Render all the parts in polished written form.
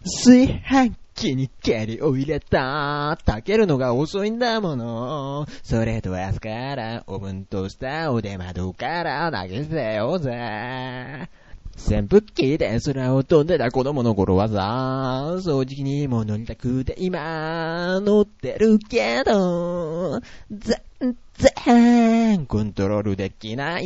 炊飯器に蹴りを入れた。炊けるのが遅いんだもの。それと朝からオーブントースターを出窓から投げ捨てようぜ。扇風機で空を飛んでた子供の頃はさ、掃除機にも乗りたくて今乗ってるけど、全然コントロールできない。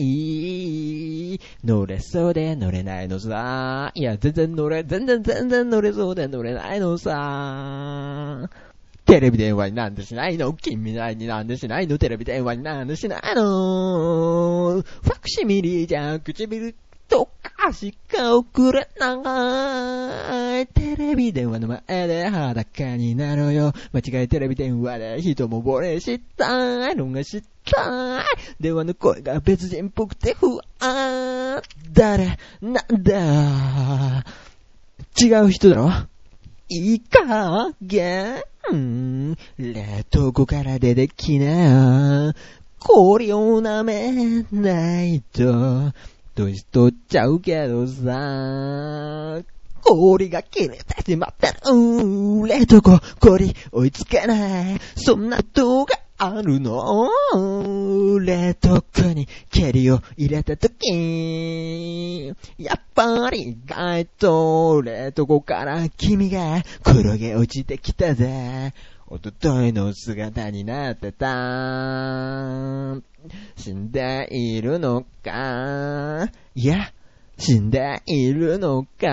乗れそうで乗れないのさ。いや全然乗れそうで乗れないのさ。テレビ電話になんでしないの？君みたいになんでしないの？テレビ電話になんでしないの？ファクシミリじゃ唇とかしか送れない。テレビ電話の前で裸になろうよ。間違いテレビ電話で人も惚れしたいのがしたい。電話の声が別人っぽくて不安。誰なんだ。違う人だろ。いい加減冷凍庫から出てきな。氷を舐めないと年取っちゃうけどさ。氷が切れてしまってる。冷凍庫氷追いつけない。そんな動画あるの？冷凍庫に蹴りを入れたとき、やっぱり意外と冷凍庫から君が転げ落ちてきたぜ。おとといの姿になってた。死んでいるのか、いや死んでいるのか。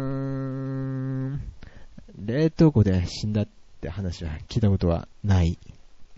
冷凍庫で死んだって話は聞いたことはない。